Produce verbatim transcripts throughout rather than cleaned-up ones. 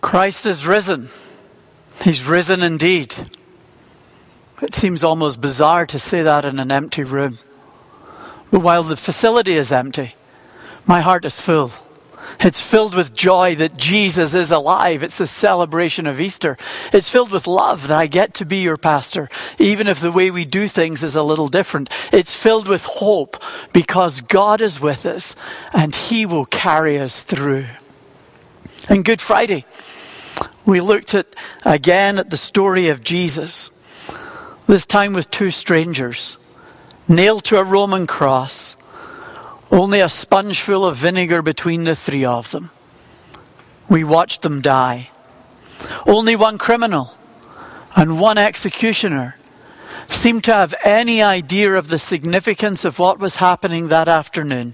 Christ is risen. He's risen indeed. It seems almost bizarre to say that in an empty room. But while the facility is empty, my heart is full. It's filled with joy that Jesus is alive. It's the celebration of Easter. It's filled with love that I get to be your pastor, even if the way we do things is a little different. It's filled with hope because God is with us and he will carry us through. And Good Friday, we looked at again at the story of Jesus, this time with two strangers, nailed to a Roman cross, only a sponge full of vinegar between the three of them. We watched them die. Only one criminal and one executioner seemed to have any idea of the significance of what was happening that afternoon.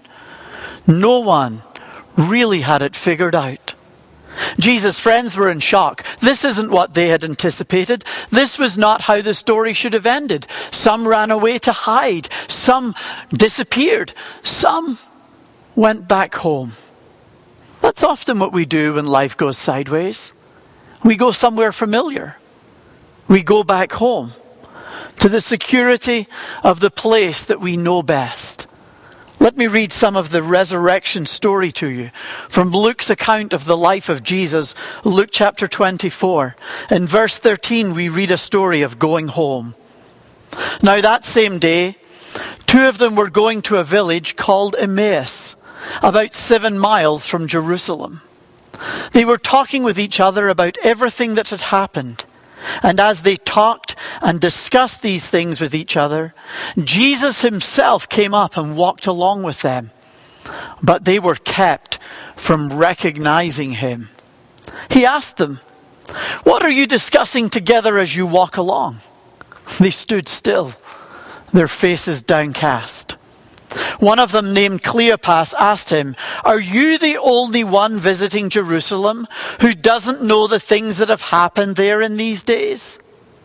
No one really had it figured out. Jesus' friends were in shock. This isn't what they had anticipated. This was not how the story should have ended. Some ran away to hide. Some disappeared. Some went back home. That's often what we do when life goes sideways. We go somewhere familiar. We go back home to the security of the place that we know best. Let me read some of the resurrection story to you from Luke's account of the life of Jesus, Luke chapter twenty-four. In verse thirteen, we read a story of going home. Now that same day, two of them were going to a village called Emmaus, about seven miles from Jerusalem. They were talking with each other about everything that had happened. And as they talked and discussed these things with each other, Jesus himself came up and walked along with them. But they were kept from recognizing him. He asked them, "What are you discussing together as you walk along?" They stood still, their faces downcast. One of them, named Cleopas, asked him, "Are you the only one visiting Jerusalem who doesn't know the things that have happened there in these days?"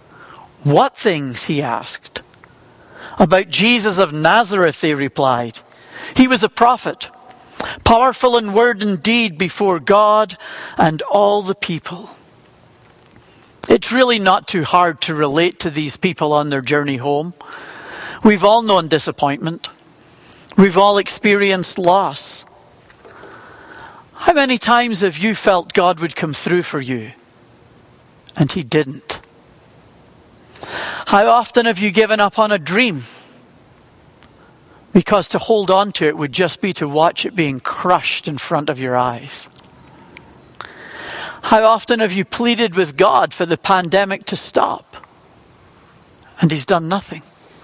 "What things?" he asked. "About Jesus of Nazareth," they replied. "He was a prophet, powerful in word and deed before God and all the people." It's really not too hard to relate to these people on their journey home. We've all known disappointment. We've all experienced loss. How many times have you felt God would come through for you and he didn't? How often have you given up on a dream because to hold on to it would just be to watch it being crushed in front of your eyes? How often have you pleaded with God for the pandemic to stop and he's done nothing?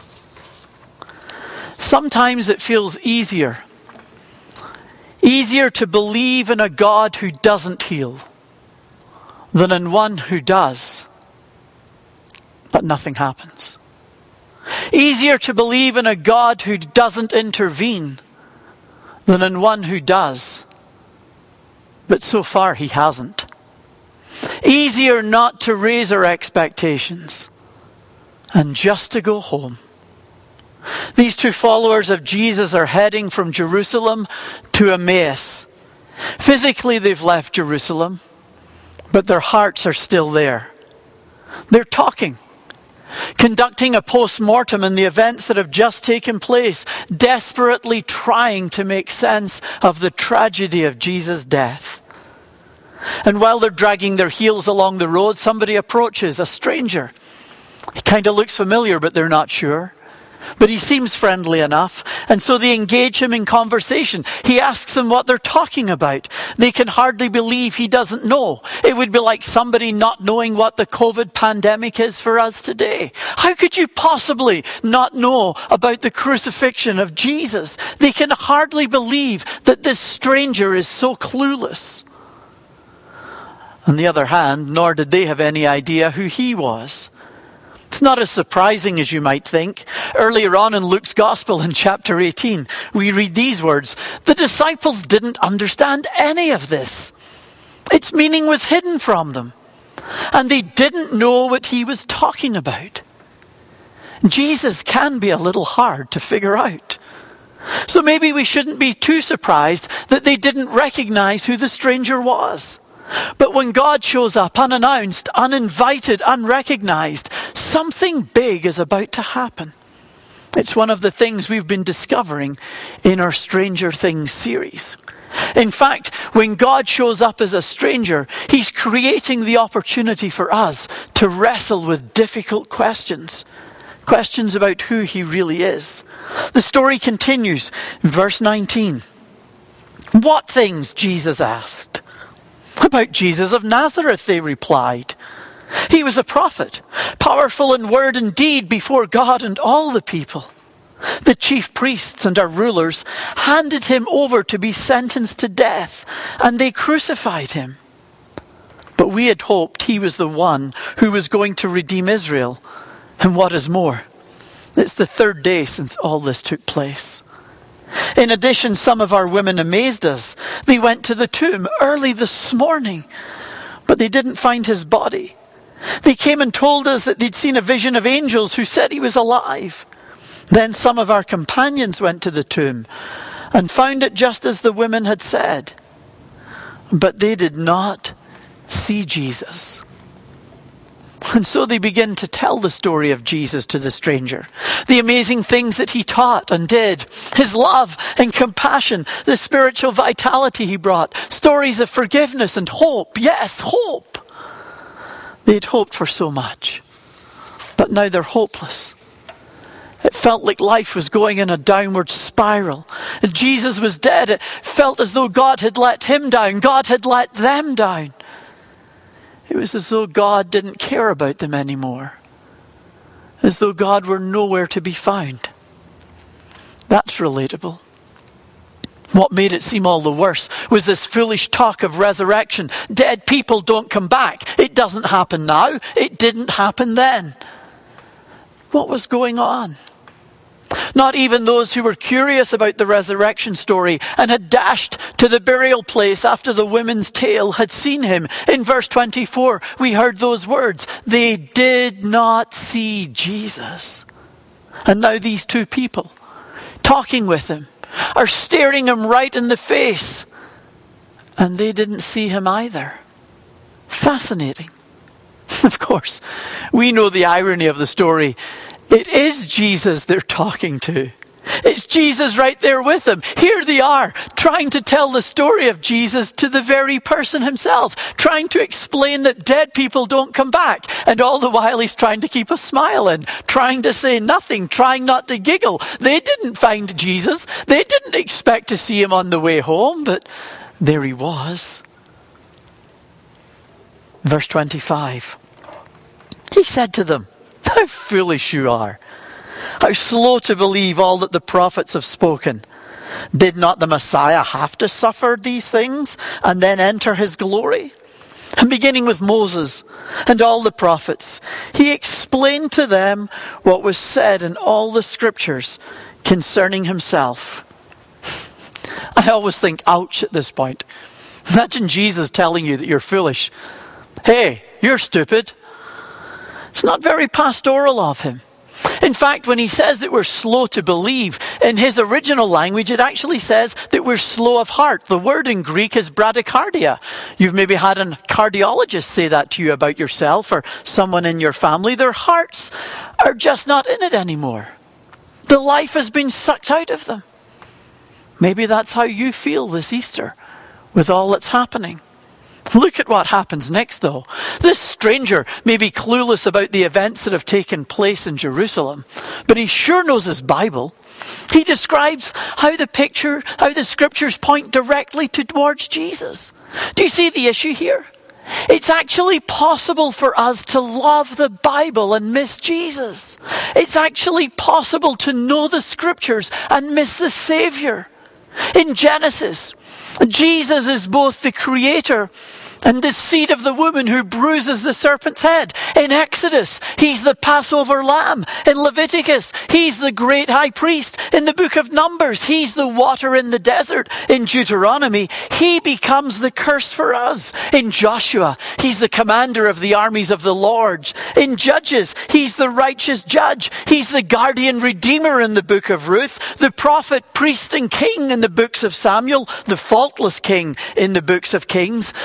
Sometimes it feels easier, easier to believe in a God who doesn't heal than in one who does, but nothing happens. Easier to believe in a God who doesn't intervene than in one who does, but so far he hasn't. Easier not to raise our expectations and just to go home. These two followers of Jesus are heading from Jerusalem to Emmaus. Physically, they've left Jerusalem, but their hearts are still there. They're talking, conducting a post-mortem in the events that have just taken place, desperately trying to make sense of the tragedy of Jesus' death. And while they're dragging their heels along the road, somebody approaches, a stranger. He kind of looks familiar, but they're not sure. But he seems friendly enough, and so they engage him in conversation. He asks them what they're talking about. They can hardly believe he doesn't know. It would be like somebody not knowing what the COVID pandemic is for us today. How could you possibly not know about the crucifixion of Jesus? They can hardly believe that this stranger is so clueless. On the other hand, nor did they have any idea who he was. It's not as surprising as you might think. Earlier on in Luke's Gospel in chapter eighteen, we read these words. The disciples didn't understand any of this. Its meaning was hidden from them, and they didn't know what he was talking about. Jesus can be a little hard to figure out. So maybe we shouldn't be too surprised that they didn't recognize who the stranger was. But when God shows up unannounced, uninvited, unrecognized, something big is about to happen. It's one of the things we've been discovering in our Stranger Things series. In fact, when God shows up as a stranger, he's creating the opportunity for us to wrestle with difficult questions. Questions about who he really is. The story continues in verse nineteen. What things? Jesus asked. About Jesus of Nazareth, they replied. He was a prophet, powerful in word and deed before God and all the people. The chief priests and our rulers handed him over to be sentenced to death, and they crucified him. But we had hoped he was the one who was going to redeem Israel. And what is more, it's the third day since all this took place. In addition, some of our women amazed us. They went to the tomb early this morning, but they didn't find his body. They came and told us that they'd seen a vision of angels who said he was alive. Then some of our companions went to the tomb and found it just as the women had said. But they did not see Jesus. And so they begin to tell the story of Jesus to the stranger. The amazing things that he taught and did. His love and compassion. The spiritual vitality he brought. Stories of forgiveness and hope. Yes, hope. They'd hoped for so much. But now they're hopeless. It felt like life was going in a downward spiral. And Jesus was dead. It felt as though God had let him down. God had let them down. It was as though God didn't care about them anymore. As though God were nowhere to be found. That's relatable. What made it seem all the worse was this foolish talk of resurrection. Dead people don't come back. It doesn't happen now. It didn't happen then. What was going on? Not even those who were curious about the resurrection story and had dashed to the burial place after the women's tale had seen him. In verse twenty-four, we heard those words. They did not see Jesus. And now these two people, talking with him, are staring him right in the face. And they didn't see him either. Fascinating. Of course, we know the irony of the story. It is Jesus they're talking to. It's Jesus right there with them. Here they are, trying to tell the story of Jesus to the very person himself, trying to explain that dead people don't come back. And all the while he's trying to keep a smile in, trying to say nothing, trying not to giggle. They didn't find Jesus. They didn't expect to see him on the way home, but there he was. Verse twenty-five. He said to them, how foolish you are. How slow to believe all that the prophets have spoken. Did not the Messiah have to suffer these things and then enter his glory? And beginning with Moses and all the prophets, he explained to them what was said in all the scriptures concerning himself. I always think, ouch, at this point. Imagine Jesus telling you that you're foolish. Hey, you're stupid. It's not very pastoral of him. In fact, when he says that we're slow to believe, in his original language, it actually says that we're slow of heart. The word in Greek is bradycardia. You've maybe had a cardiologist say that to you about yourself or someone in your family. Their hearts are just not in it anymore. The life has been sucked out of them. Maybe that's how you feel this Easter with all that's happening. Look at what happens next, though. This stranger may be clueless about the events that have taken place in Jerusalem, but he sure knows his Bible. He describes how the picture, how the scriptures point directly towards Jesus. Do you see the issue here? It's actually possible for us to love the Bible and miss Jesus. It's actually possible to know the scriptures and miss the Savior. In Genesis, Jesus is both the creator and the seed of the woman who bruises the serpent's head. In Exodus, he's the Passover lamb. In Leviticus, he's the great high priest. In the book of Numbers, he's the water in the desert. In Deuteronomy, he becomes the curse for us. In Joshua, he's the commander of the armies of the Lord. In Judges, he's the righteous judge. He's the guardian redeemer in the book of Ruth. The prophet, priest, and king in the books of Samuel. The faultless king in the books of Kings. The unfaithful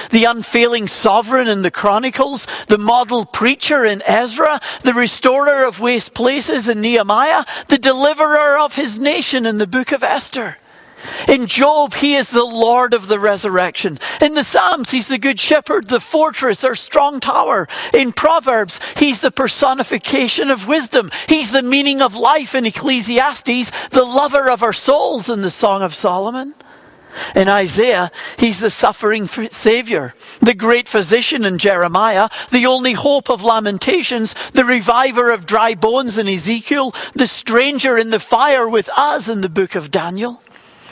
unfailing sovereign in the Chronicles, the model preacher in Ezra, the restorer of waste places in Nehemiah, the deliverer of his nation in the book of Esther. In Job, he is the Lord of the resurrection. In the Psalms, he's the good shepherd, the fortress or strong tower. In Proverbs, he's the personification of wisdom. He's the meaning of life in Ecclesiastes, the lover of our souls in the Song of Solomon. In Isaiah, he's the suffering Savior, the great physician in Jeremiah, the only hope of Lamentations, the reviver of dry bones in Ezekiel, the stranger in the fire with us in the book of Daniel.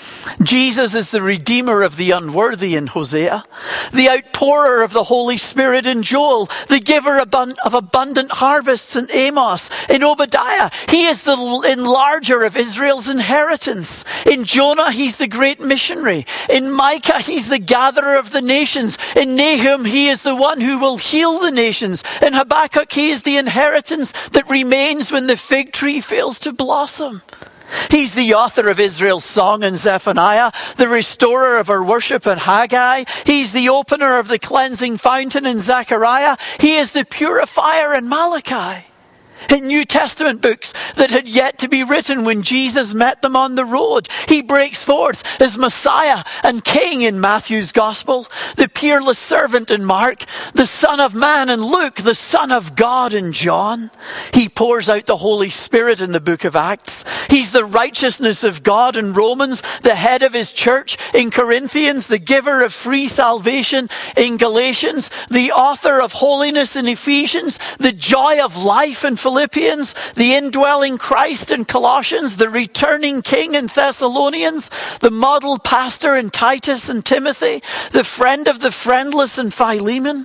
Jesus is the redeemer of the unworthy in Hosea, the outpourer of the Holy Spirit in Joel, the giver of abundant harvests in Amos. In Obadiah, he is the enlarger of Israel's inheritance. In Jonah, he's the great missionary. In Micah, he's the gatherer of the nations. In Nahum, he is the one who will heal the nations. In Habakkuk, he is the inheritance that remains when the fig tree fails to blossom. He's the author of Israel's song in Zephaniah, the restorer of our worship in Haggai. He's the opener of the cleansing fountain in Zechariah. He is the purifier in Malachi. In New Testament books that had yet to be written when Jesus met them on the road, he breaks forth as Messiah and King in Matthew's Gospel, the peerless servant in Mark, the Son of Man in Luke, the Son of God in John. He pours out the Holy Spirit in the book of Acts. He's the righteousness of God in Romans, the head of his church in Corinthians, the giver of free salvation in Galatians, the author of holiness in Ephesians, the joy of life in Philippians, the indwelling Christ in Colossians, the returning King in Thessalonians, the model pastor in Titus and Timothy, the friend of the friendless in Philemon.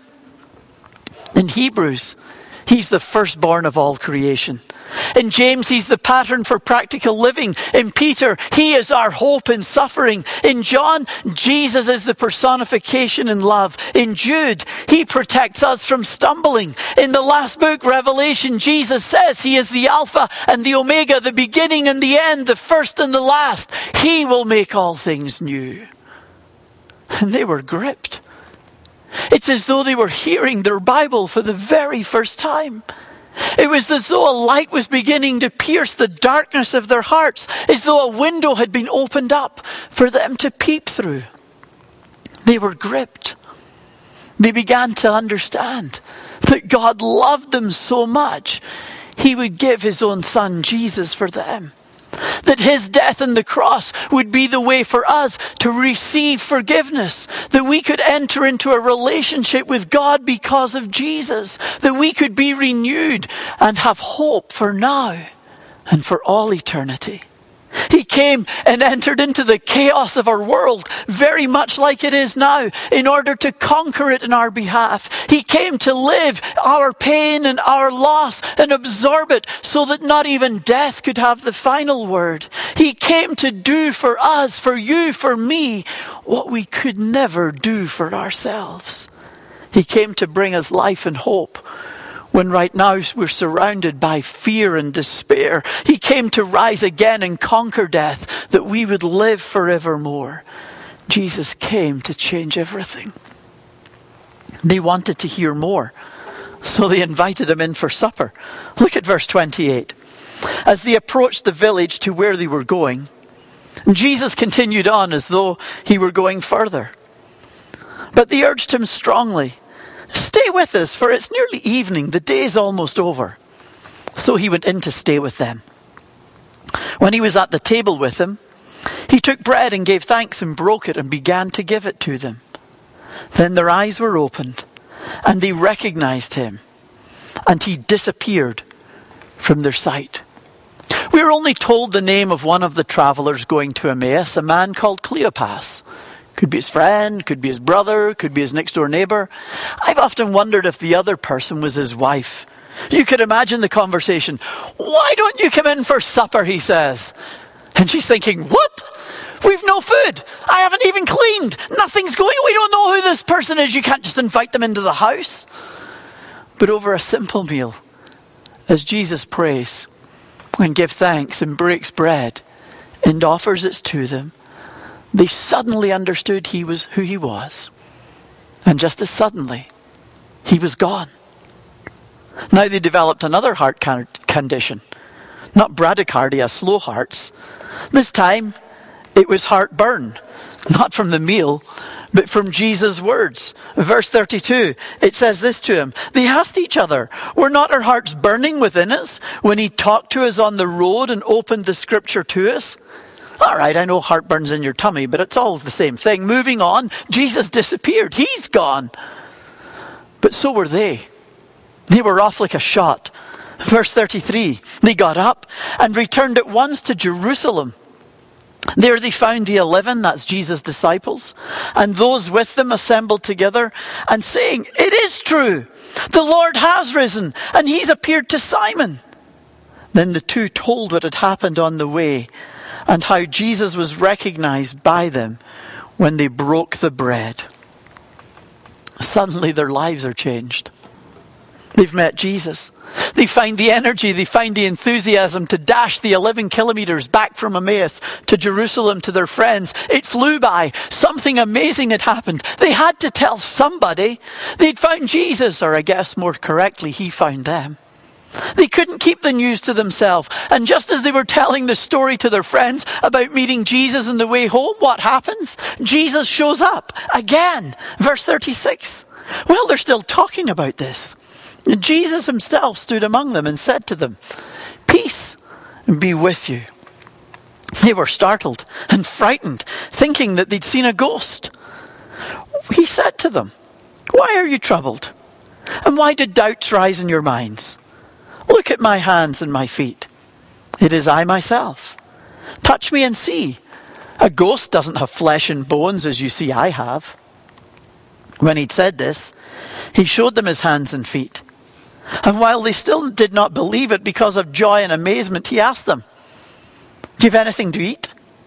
In Hebrews, he's the firstborn of all creation. In James, he's the pattern for practical living. In Peter, he is our hope in suffering. In John, Jesus is the personification in love. In Jude, he protects us from stumbling. In the last book, Revelation, Jesus says he is the Alpha and the Omega, the beginning and the end, the first and the last. He will make all things new. And they were gripped. It's as though they were hearing their Bible for the very first time. It was as though a light was beginning to pierce the darkness of their hearts, as though a window had been opened up for them to peep through. They were gripped. They began to understand that God loved them so much, he would give his own son Jesus for them. That his death on the cross would be the way for us to receive forgiveness. That we could enter into a relationship with God because of Jesus. That we could be renewed and have hope for now and for all eternity. He came and entered into the chaos of our world, very much like it is now, in order to conquer it in our behalf. He came to live our pain and our loss and absorb it so that not even death could have the final word. He came to do for us, for you, for me, what we could never do for ourselves. He came to bring us life and hope when right now we're surrounded by fear and despair. He came to rise again and conquer death, that we would live forevermore. Jesus came to change everything. They wanted to hear more, so they invited him in for supper. Look at verse twenty-eight. As they approached the village to where they were going, Jesus continued on as though he were going further. But they urged him strongly, "Stay with us, for it's nearly evening. The day's almost over." So he went in to stay with them. When he was at the table with them, he took bread and gave thanks and broke it and began to give it to them. Then their eyes were opened and they recognized him, and he disappeared from their sight. We were only told the name of one of the travelers going to Emmaus, a man called Cleopas. Could be his friend, could be his brother, could be his next door neighbor. I've often wondered if the other person was his wife. You could imagine the conversation. "Why don't you come in for supper?" he says. And she's thinking, "What? We've no food. I haven't even cleaned. Nothing's going. We don't know who this person is. You can't just invite them into the house." But over a simple meal, as Jesus prays and gives thanks and breaks bread and offers it to them, they suddenly understood he was who he was. And just as suddenly, he was gone. Now they developed another heart condition. Not bradycardia, slow hearts. This time, it was heartburn. Not from the meal, but from Jesus' words. Verse thirty-two, it says this to him. They asked each other, were not our hearts burning within us when he talked to us on the road and opened the scripture to us? All right, I know heartburn's in your tummy, but it's all the same thing. Moving on, Jesus disappeared. He's gone. But so were they. They were off like a shot. Verse thirty-three, they got up and returned at once to Jerusalem. There they found the eleven, that's Jesus' disciples, and those with them assembled together and saying, it is true, the Lord has risen and he's appeared to Simon. Then the two told what had happened on the way and how Jesus was recognized by them when they broke the bread. Suddenly their lives are changed. They've met Jesus. They find the energy, they find the enthusiasm to dash the eleven kilometers back from Emmaus to Jerusalem to their friends. It flew by. Something amazing had happened. They had to tell somebody. They'd found Jesus, or I guess more correctly, he found them. They couldn't keep the news to themselves. And just as they were telling the story to their friends about meeting Jesus on the way home, what happens? Jesus shows up again. Verse thirty-six. Well, they're still talking about this. Jesus himself stood among them and said to them, peace be with you. They were startled and frightened, thinking that they'd seen a ghost. He said to them, why are you troubled? And why did doubts rise in your minds? Look at my hands and my feet. It is I myself. Touch me and see. A ghost doesn't have flesh and bones as you see I have. When he'd said this, he showed them his hands and feet. And while they still did not believe it because of joy and amazement, he asked them, do you have anything to eat?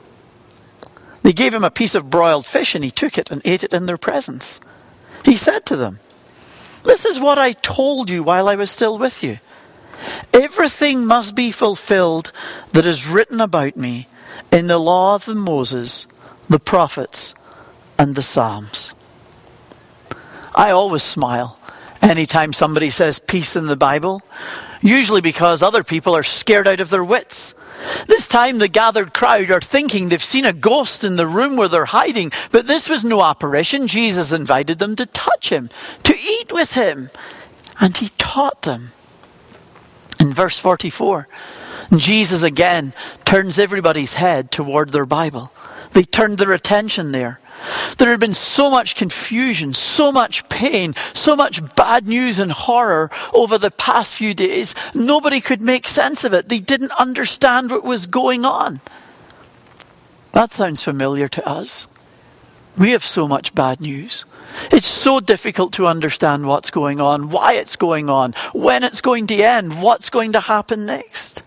They gave him a piece of broiled fish and he took it and ate it in their presence. He said to them, this is what I told you while I was still with you. Everything must be fulfilled that is written about me in the law of Moses, the prophets, and the Psalms. I always smile anytime somebody says peace in the Bible, usually because other people are scared out of their wits. This time the gathered crowd are thinking they've seen a ghost in the room where they're hiding, but this was no apparition. Jesus invited them to touch him, to eat with him, and he taught them. In verse forty-four, Jesus again turns everybody's head toward their Bible. They turned their attention there. There had been so much confusion, so much pain, so much bad news and horror over the past few days. Nobody could make sense of it. They didn't understand what was going on. That sounds familiar to us. We have so much bad news. It's so difficult to understand what's going on, why it's going on, when it's going to end, what's going to happen next.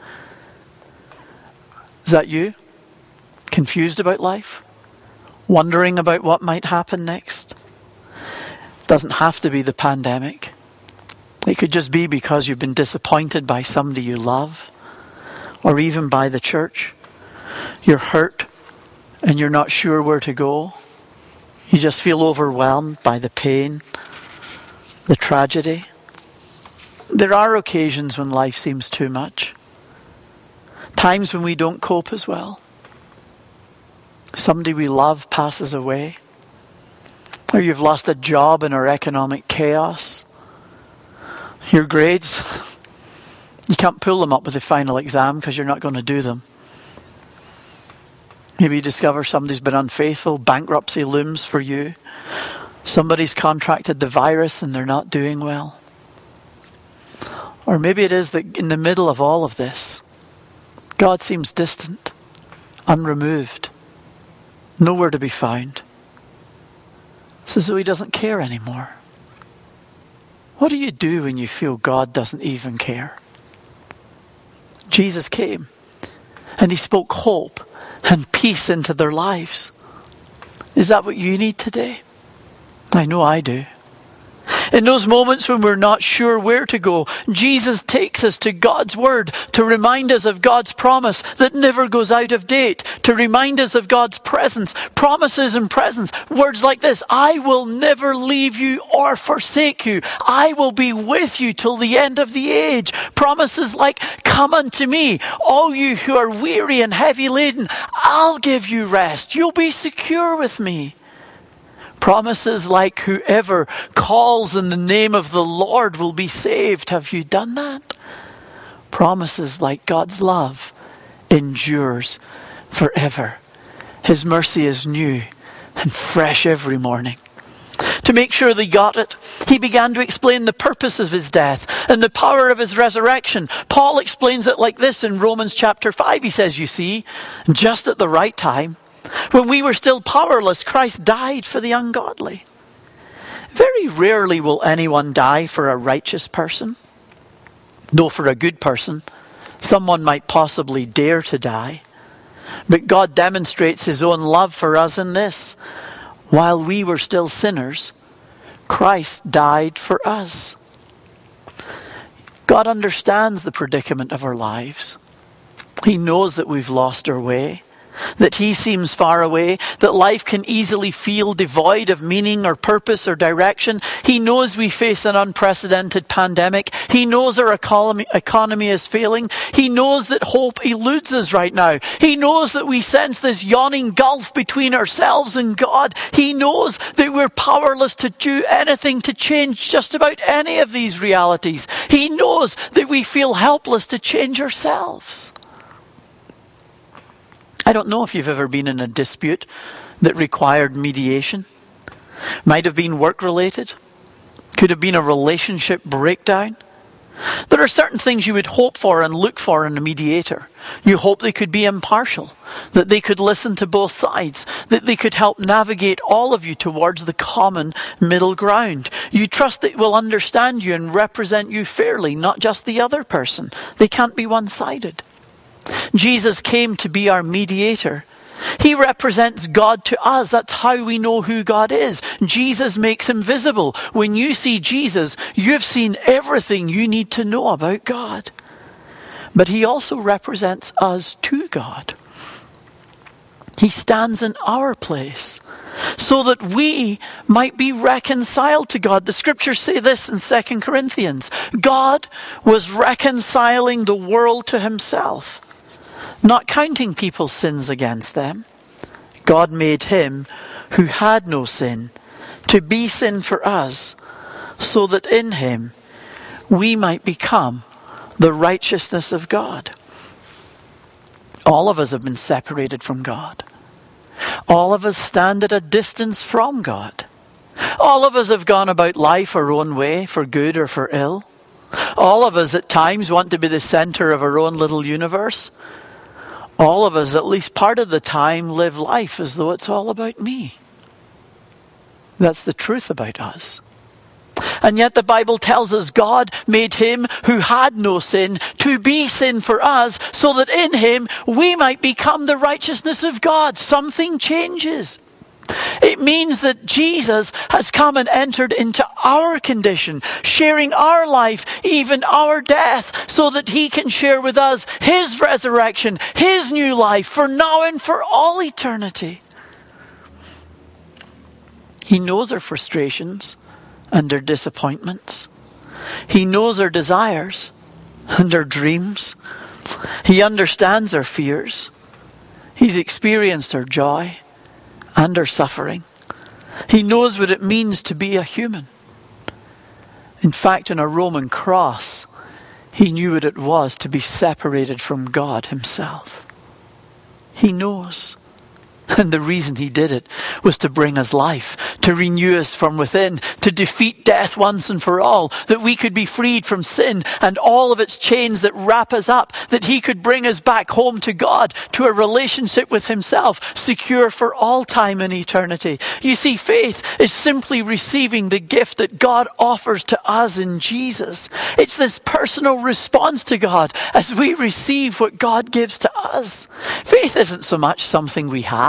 Is that you? Confused about life? Wondering about what might happen next? Doesn't have to be the pandemic. It could just be because you've been disappointed by somebody you love, or even by the church. You're hurt and you're not sure where to go. You just feel overwhelmed by the pain, the tragedy. There are occasions when life seems too much. Times when we don't cope as well. Somebody we love passes away. Or you've lost a job in our economic chaos. Your grades, you can't pull them up with the final exam because you're not going to do them. Maybe you discover somebody's been unfaithful, bankruptcy looms for you. Somebody's contracted the virus and they're not doing well. Or maybe it is that in the middle of all of this, God seems distant, unremoved, nowhere to be found. It's as though he doesn't care anymore. What do you do when you feel God doesn't even care? Jesus came and he spoke hope and peace into their lives. Is that what you need today? I know I do. In those moments when we're not sure where to go, Jesus takes us to God's word to remind us of God's promise that never goes out of date, to remind us of God's presence, promises and presence. Words like this: I will never leave you or forsake you. I will be with you till the end of the age. Promises like, come unto me, all you who are weary and heavy laden. I'll give you rest. You'll be secure with me. Promises like, whoever calls in the name of the Lord will be saved. Have you done that? Promises like, God's love endures forever. His mercy is new and fresh every morning. To make sure they got it, he began to explain the purpose of his death and the power of his resurrection. Paul explains it like this in Romans chapter five. He says, you see, just at the right time, when we were still powerless, Christ died for the ungodly. Very rarely will anyone die for a righteous person. Though for a good person, someone might possibly dare to die. But God demonstrates his own love for us in this: while we were still sinners, Christ died for us. God understands the predicament of our lives. He knows that we've lost our way, that he seems far away, that life can easily feel devoid of meaning or purpose or direction. He knows we face an unprecedented pandemic. He knows our economy, economy is failing. He knows that hope eludes us right now. He knows that we sense this yawning gulf between ourselves and God. He knows that we're powerless to do anything to change just about any of these realities. He knows that we feel helpless to change ourselves. I don't know if you've ever been in a dispute that required mediation. Might have been work-related. Could have been a relationship breakdown. There are certain things you would hope for and look for in a mediator. You hope they could be impartial, that they could listen to both sides, that they could help navigate all of you towards the common middle ground. You trust that they will understand you and represent you fairly, not just the other person. They can't be one-sided. Jesus came to be our mediator. He represents God to us. That's how we know who God is. Jesus makes him visible. When you see Jesus, you've seen everything you need to know about God. But he also represents us to God. He stands in our place so that we might be reconciled to God. The scriptures say this in Second Corinthians. God was reconciling the world to himself, not counting people's sins against them. God made him who had no sin to be sin for us, so that in him we might become the righteousness of God. All of us have been separated from God. All of us stand at a distance from God. All of us have gone about life our own way, for good or for ill. All of us at times want to be the center of our own little universe. All of us, at least part of the time, live life as though it's all about me. That's the truth about us. And yet the Bible tells us God made him who had no sin to be sin for us, so that in him we might become the righteousness of God. Something changes. It means that Jesus has come and entered into our condition, sharing our life, even our death, so that he can share with us his resurrection, his new life, for now and for all eternity. He knows our frustrations and our disappointments. He knows our desires and our dreams. He understands our fears. He's experienced our joy and our suffering. He knows what it means to be a human. In fact, on a Roman cross, he knew what it was to be separated from God himself. He knows. And the reason he did it was to bring us life, to renew us from within, to defeat death once and for all, that we could be freed from sin and all of its chains that wrap us up, that he could bring us back home to God, to a relationship with himself, secure for all time and eternity. You see, faith is simply receiving the gift that God offers to us in Jesus. It's this personal response to God as we receive what God gives to us. Faith isn't so much something we have.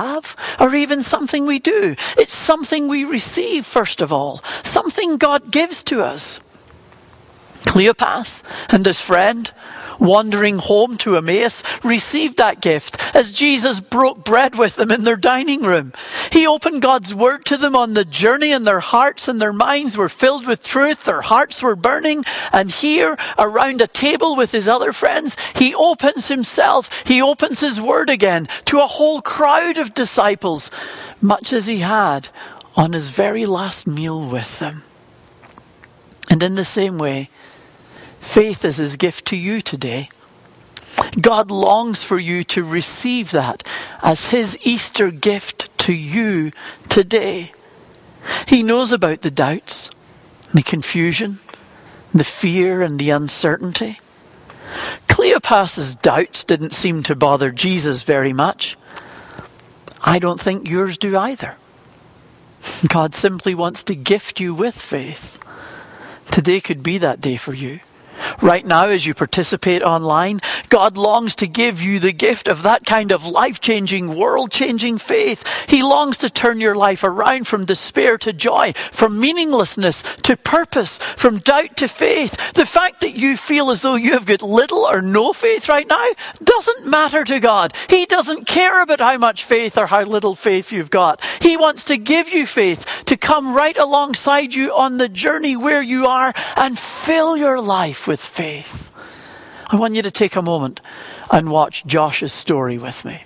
have or even something we do. It's something we receive, first of all. Something God gives to us. Cleopas and his friend, wandering home to Emmaus, received that gift as Jesus broke bread with them in their dining room. He opened God's word to them on the journey, and their hearts and their minds were filled with truth. Their hearts were burning. And here, around a table with his other friends, he opens himself. He opens his word again to a whole crowd of disciples, much as he had on his very last meal with them. And in the same way, faith is his gift to you today. God longs for you to receive that as his Easter gift to you today. He knows about the doubts, the confusion, the fear and the uncertainty. Cleopas's doubts didn't seem to bother Jesus very much. I don't think yours do either. God simply wants to gift you with faith. Today could be that day for you. Right now, as you participate online, God longs to give you the gift of that kind of life-changing, world-changing faith. He longs to turn your life around from despair to joy, from meaninglessness to purpose, from doubt to faith. The fact that you feel as though you have got little or no faith right now doesn't matter to God. He doesn't care about how much faith or how little faith you've got. He wants to give you faith, to come right alongside you on the journey where you are and fill your life with faith. I want you to take a moment and watch Josh's story with me.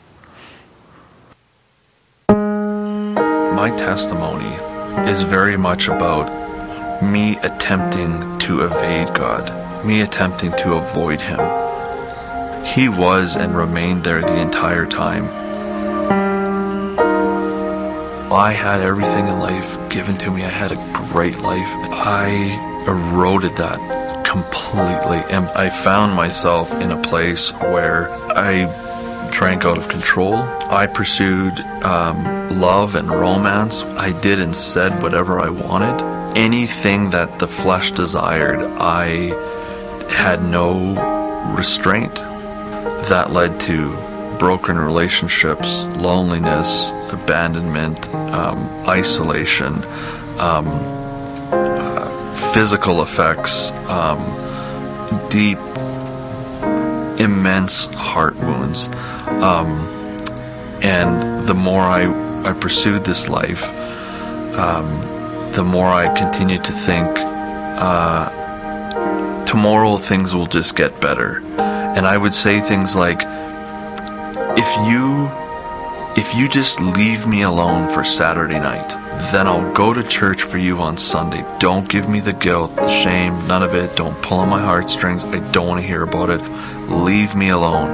My testimony is very much about me attempting to evade God, me attempting to avoid him. He was and remained there the entire time. I had everything in life given to me. I had a great life. I eroded that completely, and I found myself in a place where I drank out of control. I pursued um, love and romance. I did and said whatever I wanted. Anything that the flesh desired, I had no restraint. That led to broken relationships, loneliness, abandonment, um, isolation, um, physical effects, um, deep, immense heart wounds. Um, and the more I, I pursued this life, um, the more I continued to think, uh, tomorrow things will just get better. And I would say things like, if you, if you just leave me alone for Saturday night, then I'll go to church for you on Sunday. Don't give me the guilt, the shame, none of it. Don't pull on my heartstrings. I don't want to hear about it. Leave me alone.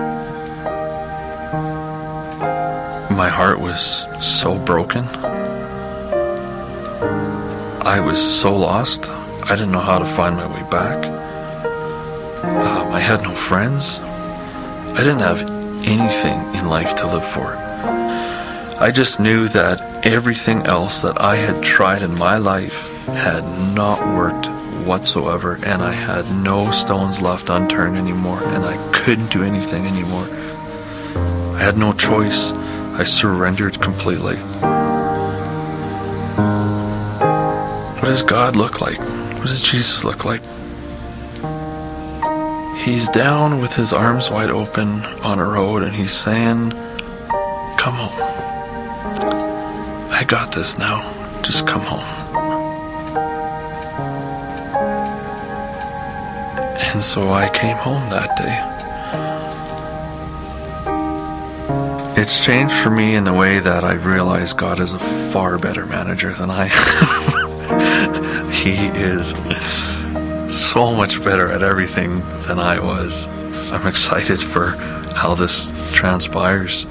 My heart was so broken. I was so lost. I didn't know how to find my way back. Um, I had no friends. I didn't have anything in life to live for. I just knew that everything else that I had tried in my life had not worked whatsoever, and I had no stones left unturned anymore, and I couldn't do anything anymore. I had no choice. I surrendered completely. What does God look like? What does Jesus look like? He's down with his arms wide open on a road, and he's saying, come home. I got this now. Just come home. And so I came home that day. It's changed for me in the way that I've realized God is a far better manager than I am. He is so much better at everything than I was. I'm excited for how this transpires.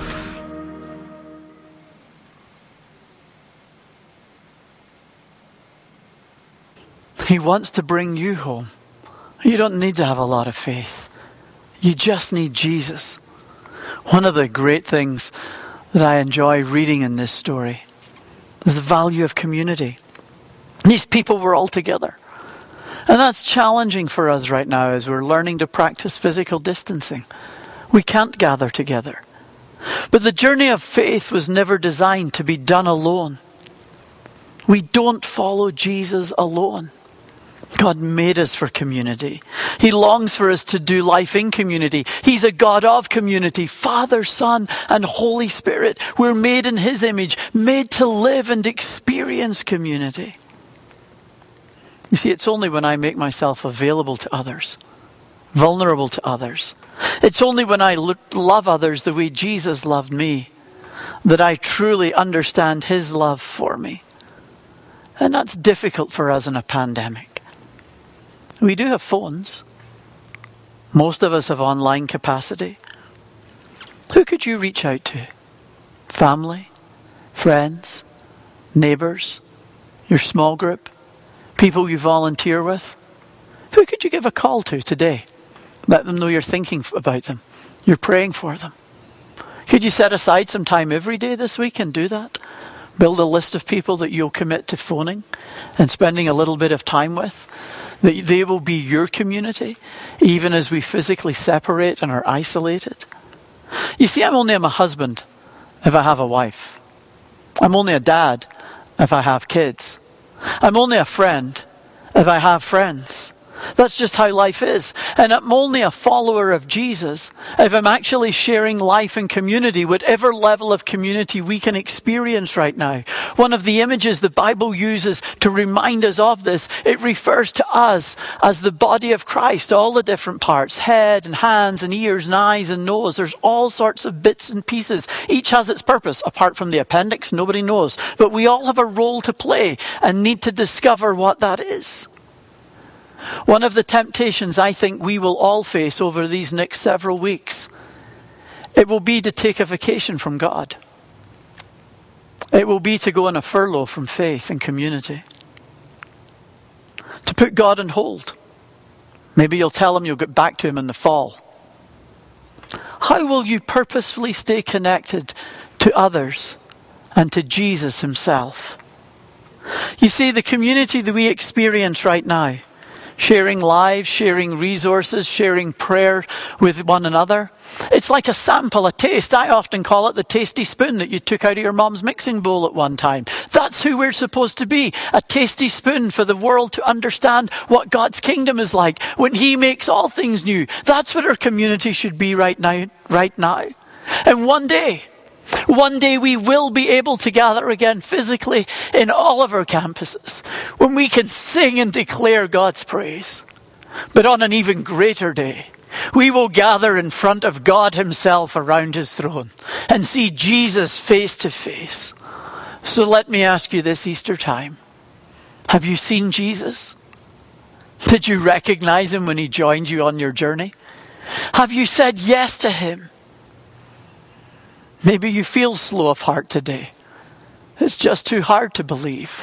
He wants to bring you home. You don't need to have a lot of faith. You just need Jesus. One of the great things that I enjoy reading in this story is the value of community. These people were all together. And that's challenging for us right now as we're learning to practice physical distancing. We can't gather together. But the journey of faith was never designed to be done alone. We don't follow Jesus alone. God made us for community. He longs for us to do life in community. He's a God of community. Father, Son, and Holy Spirit. We're made in His image, made to live and experience community. You see, it's only when I make myself available to others, vulnerable to others. It's only when I lo- love others the way Jesus loved me that I truly understand His love for me. And that's difficult for us in a pandemic. We do have phones. Most of us have online capacity. Who could you reach out to? Family, friends, neighbours, your small group, people you volunteer with? Who could you give a call to today? Let them know you're thinking about them. You're praying for them. Could you set aside some time every day this week and do that? Build a list of people that you'll commit to phoning and spending a little bit of time with. That they will be your community, even as we physically separate and are isolated. You see, I'm only a husband if I have a wife. I'm only a dad if I have kids. I'm only a friend if I have friends. That's just how life is. And I'm only a follower of Jesus if I'm actually sharing life and community, whatever level of community we can experience right now. One of the images the Bible uses to remind us of this, it refers to us as the body of Christ, all the different parts, head and hands and ears and eyes and nose. There's all sorts of bits and pieces. Each has its purpose, apart from the appendix, nobody knows. But we all have a role to play and need to discover what that is. One of the temptations I think we will all face over these next several weeks, it will be to take a vacation from God. It will be to go on a furlough from faith and community. To put God on hold. Maybe you'll tell Him you'll get back to Him in the fall. How will you purposefully stay connected to others and to Jesus Himself? You see, the community that we experience right now, sharing lives, sharing resources, sharing prayer with one another. It's like a sample, a taste. I often call it the tasty spoon that you took out of your mom's mixing bowl at one time. That's who we're supposed to be. A tasty spoon for the world to understand what God's kingdom is like when He makes all things new. That's what our community should be right now. Right now. And one day, One day we will be able to gather again physically in all of our campuses when we can sing and declare God's praise. But on an even greater day, we will gather in front of God Himself around His throne and see Jesus face to face. So let me ask you this Easter time. Have you seen Jesus? Did you recognize Him when He joined you on your journey? Have you said yes to Him? Maybe you feel slow of heart today. It's just too hard to believe.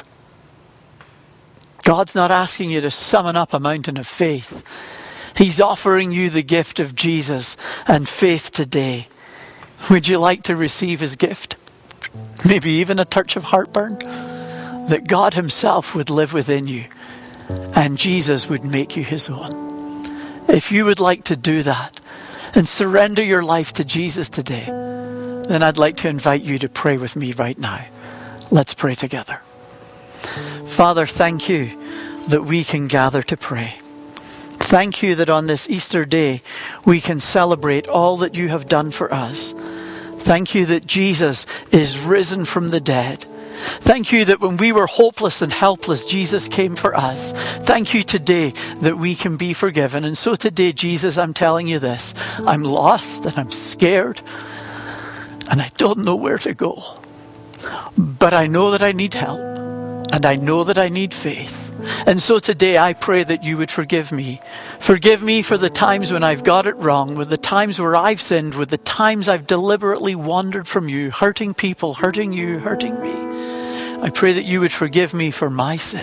God's not asking you to summon up a mountain of faith. He's offering you the gift of Jesus and faith today. Would you like to receive His gift? Maybe even a touch of heartburn? That God Himself would live within you and Jesus would make you His own. If you would like to do that and surrender your life to Jesus today, then I'd like to invite you to pray with me right now. Let's pray together. Father, thank you that we can gather to pray. Thank you that on this Easter day, we can celebrate all that you have done for us. Thank you that Jesus is risen from the dead. Thank you that when we were hopeless and helpless, Jesus came for us. Thank you today that we can be forgiven. And so today, Jesus, I'm telling you this. I'm lost and I'm scared. And I don't know where to go. But I know that I need help. And I know that I need faith. And so today I pray that you would forgive me. Forgive me for the times when I've got it wrong, with the times where I've sinned, with the times I've deliberately wandered from you, hurting people, hurting you, hurting me. I pray that you would forgive me for my sin.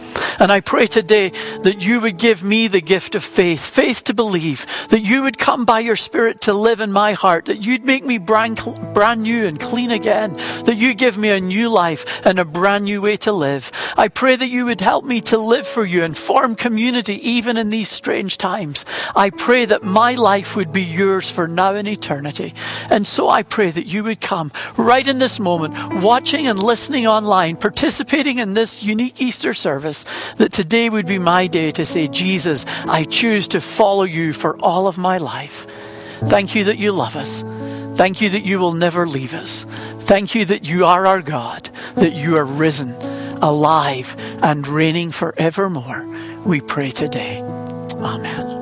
And I pray today that you would give me the gift of faith, faith to believe, that you would come by your Spirit to live in my heart, that you'd make me brand, brand new and clean again, that you give me a new life and a brand new way to live. I pray that you would help me to live for you and form community even in these strange times. I pray that my life would be yours for now and eternity. And so I pray that you would come right in this moment, watching and listening online, participating in this unique Easter service, that today would be my day to say, Jesus, I choose to follow you for all of my life. Thank you that you love us. Thank you that you will never leave us. Thank you that you are our God, that you are risen, alive, and reigning forevermore. We pray today. Amen.